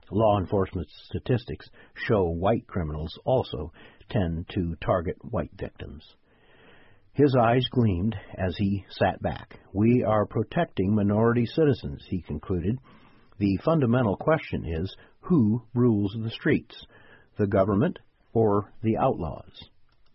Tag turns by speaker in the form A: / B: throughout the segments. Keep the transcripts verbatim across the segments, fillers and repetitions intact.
A: Law enforcement statistics show white criminals also tend to target white victims. His eyes gleamed as he sat back. "We are protecting minority citizens," he concluded. "The fundamental question is, who rules the streets, the government or the outlaws?"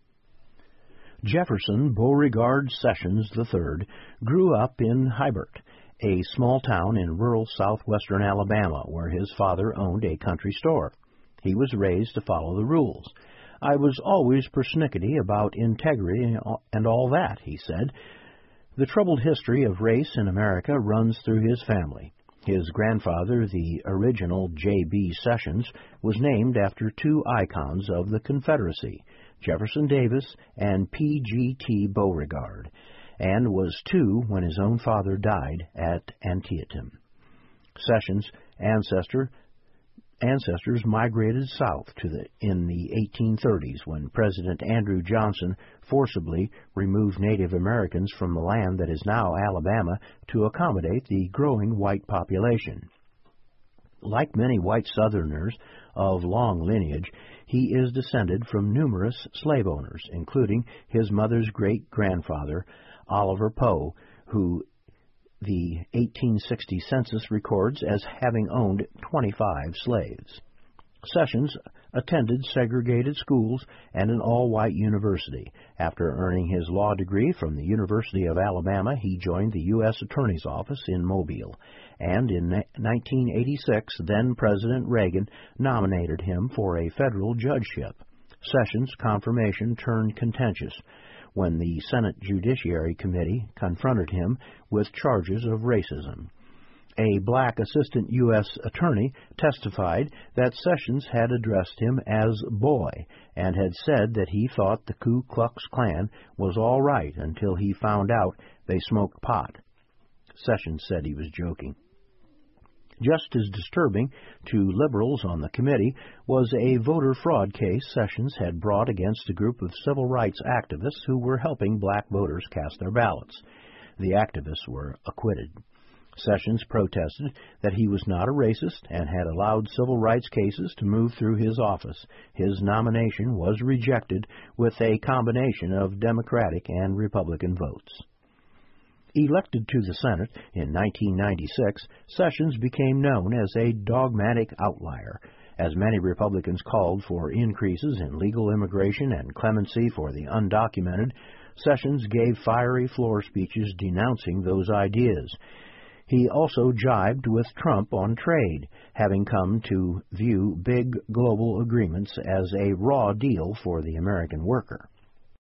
A: Jefferson Beauregard Sessions the third grew up in Hibert, a small town in rural southwestern Alabama, where his father owned a country store. He was raised to follow the rules. "I was always persnickety about integrity and all that," he said. The troubled history of race in America runs through his family. His grandfather, the original J B Sessions, was named after two icons of the Confederacy, Jefferson Davis and P G T Beauregard, and was two when his own father died at Antietam. Sessions' ancestor, ancestors migrated south to the, in the eighteen thirties when President Andrew Johnson forcibly removed Native Americans from the land that is now Alabama to accommodate the growing white population. Like many white Southerners of long lineage, he is descended from numerous slave owners, including his mother's great-grandfather, Oliver Poe, who the eighteen sixty census records as having owned twenty-five slaves. Sessions attended segregated schools and an all-white university. After earning his law degree from the University of Alabama, he joined the U S Attorney's Office in Mobile, and in nineteen eighty-six, then-President Reagan nominated him for a federal judgeship. Sessions' confirmation turned contentious when the Senate Judiciary Committee confronted him with charges of racism. A black assistant U S attorney testified that Sessions had addressed him as boy and had said that he thought the Ku Klux Klan was all right until he found out they smoked pot. Sessions said he was joking. Just as disturbing to liberals on the committee was a voter fraud case Sessions had brought against a group of civil rights activists who were helping black voters cast their ballots. The activists were acquitted. Sessions protested that he was not a racist and had allowed civil rights cases to move through his office. His nomination was rejected with a combination of Democratic and Republican votes. Elected to the Senate in nineteen ninety-six, Sessions became known as a dogmatic outlier. As many Republicans called for increases in legal immigration and clemency for the undocumented, Sessions gave fiery floor speeches denouncing those ideas. He also jibed with Trump on trade, having come to view big global agreements as a raw deal for the American worker.